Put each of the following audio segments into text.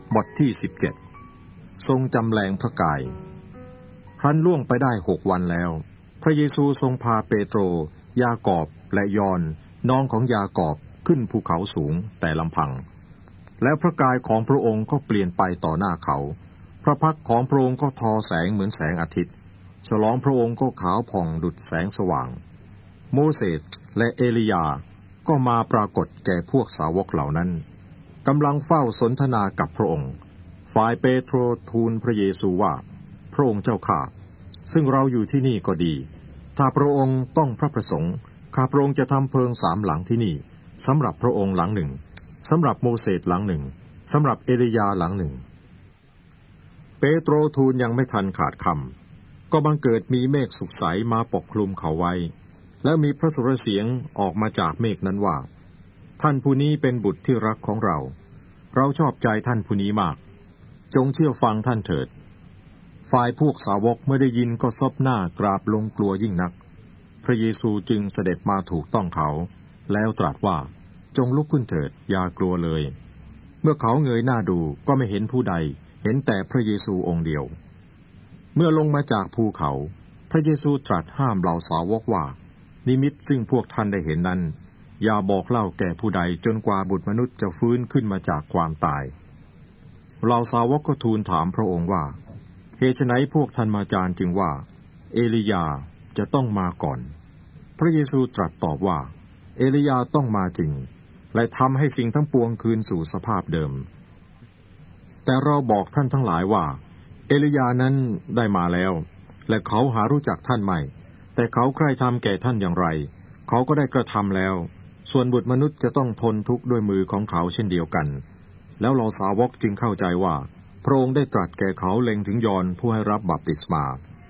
บทที่17ทรงจำแรงพระกายครั้นล่วงไปได้6 วันแล้วพระเยซูทรงพาเปโตรยากอบและยอห์นน้องของยากอบขึ้นภูเขาสูงแต่ลำพังแล้วพระกายของพระองค์ก็เปลี่ยนไปต่อหน้าเขาพระพักของพระองค์ก็ทอแสงเหมือนแสงอาทิตย์ฉลองพระองค์ก็ขาวผ่องดุจแสงสว่างโมเสสและเอลียาก็มาปรากฏแก่พวกสาวกเหล่านั้นกำลังเฝ้าสนทนากับพระองค์ฝ่ายเปโตรทูลพระเยซูว่าพระองค์เจ้าข้าซึ่งเราอยู่ที่นี่ก็ดีถ้าพระองค์ต้องพระประสงค์ข้าพระองค์จะทำเพิง3 หลังที่นี่สำหรับพระองค์หลังหนึ่งสำหรับโมเสสหลังหนึ่งสำหรับเอลียาหลังหนึ่งเปโตรทูลยังไม่ทันขาดคำก็บังเกิดมีเมฆสุกใสมาปกคลุมเขาไว้แล้วมีพระสุรเสียงออกมาจากเมฆนั้นว่าท่านผู้นี้เป็นบุตรที่รักของเราเราชอบใจท่านผู้นี้มากจงเชื่อฟังท่านเถิดฝ่ายพวกสาวกเมื่อได้ยินก็ซบหน้ากราบลงกลัวยิ่งนักพระเยซูจึงเสด็จมาถูกต้องเขาแล้วตรัสว่าจงลุกขึ้นเถิดอย่ากลัวเลยเมื่อเขาเงยหน้าดูก็ไม่เห็นผู้ใดเห็นแต่พระเยซูองค์เดียวเมื่อลงมาจากภูเขาพระเยซูตรัสห้ามเหล่าสาวกว่านิมิตซึ่งพวกท่านได้เห็นนั้นอย่าบอกเล่าแก่ผู้ใดจนกว่าบุตรมนุษย์จะฟื้นขึ้นมาจากความตายเหล่าสาวกก็ทูลถามพระองค์ว่าเหตุไฉนพวกท่านมาจารจึงว่าเอลียาจะต้องมาก่อนพระเยซูตรัสตอบว่าเอลียาต้องมาจริงและทำให้สิ่งทั้งปวงคืนสู่สภาพเดิมแต่เราบอกท่านทั้งหลายว่าเอลียานั้นได้มาแล้วและเขาหารู้จักท่านไม่แต่เขาใคร่ทำแก่ท่านอย่างไรเขาก็ได้กระทำแล้วส่วนบุตรมนุษย์จะต้องทนทุกข์ด้วยมือของเขาเช่นเดียวกันแล้วเหล่าสาวกจึงเข้าใจว่าพระองค์ได้ตรัสแก่เขาเล็งถึงยอห์นผู้ให้รับบัพติศมา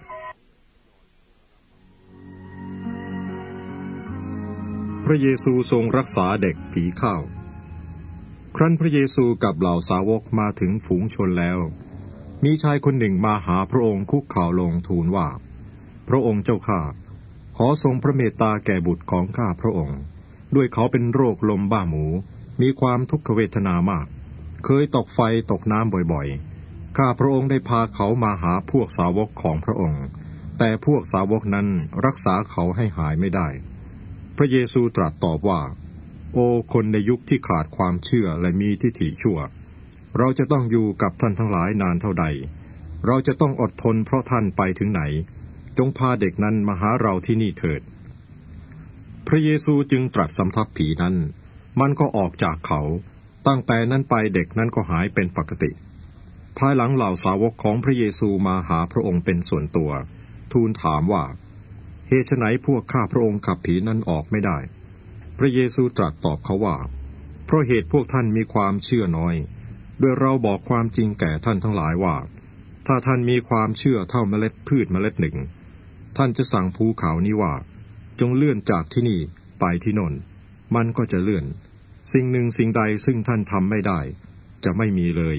พระเยซูทรงรักษาเด็กผีเข้าครั้นพระเยซูกับเหล่าสาวกมาถึงฝูงชนแล้วมีชายคนหนึ่งมาหาพระองค์คุกเข่าลงทูลว่าพระองค์เจ้าข้าขอทรงพระเมตตาแก่บุตรของข้าพระองค์ด้วยเขาเป็นโรคลมบ้าหมูมีความทุกขเวทนามากเคยตกไฟตกน้ำบ่อยๆข้าพระองค์ได้พาเขามาหาพวกสาวกของพระองค์แต่พวกสาวกนั้นรักษาเขาให้หายไม่ได้พระเยซูตรัสตอบว่าโอ้คนในยุคที่ขาดความเชื่อและมีทิฏฐิชั่วเราจะต้องอยู่กับท่านทั้งหลายนานเท่าใดเราจะต้องอดทนเพราะท่านไปถึงไหนจงพาเด็กนั้นมาหาเราที่นี่เถิดพระเยซูจึงตรัสสำทับผีนั้นมันก็ออกจากเขาตั้งแต่นั้นไปเด็กนั้นก็หายเป็นปกติภายหลังเหล่าสาวกของพระเยซูมาหาพระองค์เป็นส่วนตัวทูลถามว่าเหตุไฉนพวกข้าพระองค์ขับผีนั้นออกไม่ได้พระเยซูตรัสตอบเขาว่าเพราะเหตุพวกท่านมีความเชื่อน้อยโดยเราบอกความจริงแก่ท่านทั้งหลายว่าถ้าท่านมีความเชื่อเท่าเมล็ดพืชเมล็ดหนึ่งท่านจะสั่งภูเขานี้ว่าจงเลื่อนจากที่นี่ไปที่โน่นมันก็จะเลื่อนสิ่งหนึ่งสิ่งใดซึ่งท่านทำไม่ได้จะไม่มีเลย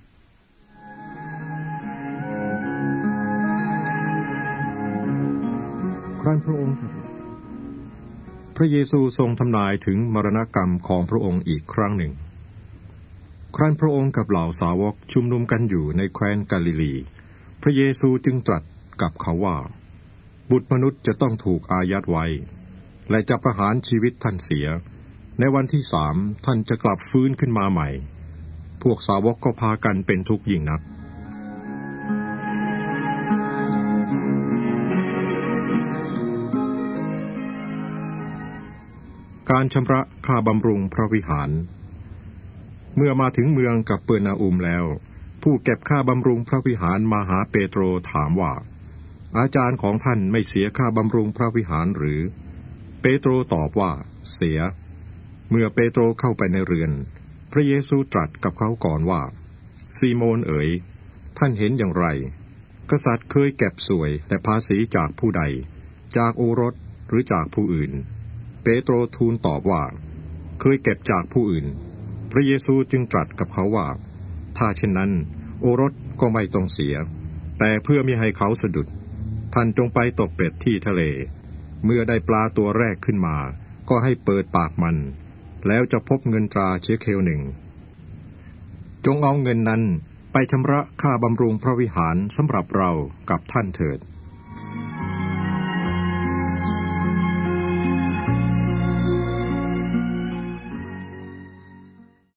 ครั้นพระองค์พระเยซูทรงทำนายถึงมรณกรรมของพระองค์อีกครั้งหนึ่งครั้นพระองค์กับเหล่าสาวกชุมนุมกันอยู่ในแคว้นกาลิลีพระเยซูจึงตรัสกับเขาว่าบุตรมนุษย์จะต้องถูกอายัดไว้และจะประหารชีวิตท่านเสียในวันที่3ท่านจะกลับฟื้นขึ้นมาใหม่พวกสาวกก็พากันเป็นทุกข์ยิ่งนักการชำระค่าบำรุงพระวิหารเมื่อมาถึงเมืองกัปเปอร์นาอุมแล้วผู้เก็บค่าบำรุงพระวิหารมาหาเปโตรถามว่าอาจารย์ของท่านไม่เสียค่าบำรุงพระวิหารหรือเปโตรตอบว่าเสียเมื่อเปโตรเข้าไปในเรือนพระเยซูตรัสกับเขาก่อนว่าซีโมนเอ๋ยท่านเห็นอย่างไรกษัตริย์เคยเก็บสวยและภาษีจากผู้ใดจากโอรสหรือจากผู้อื่นเปโตรทูลตอบว่าเคยเก็บจากผู้อื่นพระเยซูจึงตรัสกับเขาว่าถ้าเช่นนั้นโอรสก็ไม่ต้องเสียแต่เพื่อมิให้เขาสะดุดท่านจงไปตกเป็ดที่ทะเลเมื่อได้ปลาตัวแรกขึ้นมาก็ให้เปิดปากมันแล้วจะพบเงินตราเชเคล1 จงเอาเงินนั้นไปชำระค่าบำรุงพระวิหารสำหรับเรากับท่านเถิด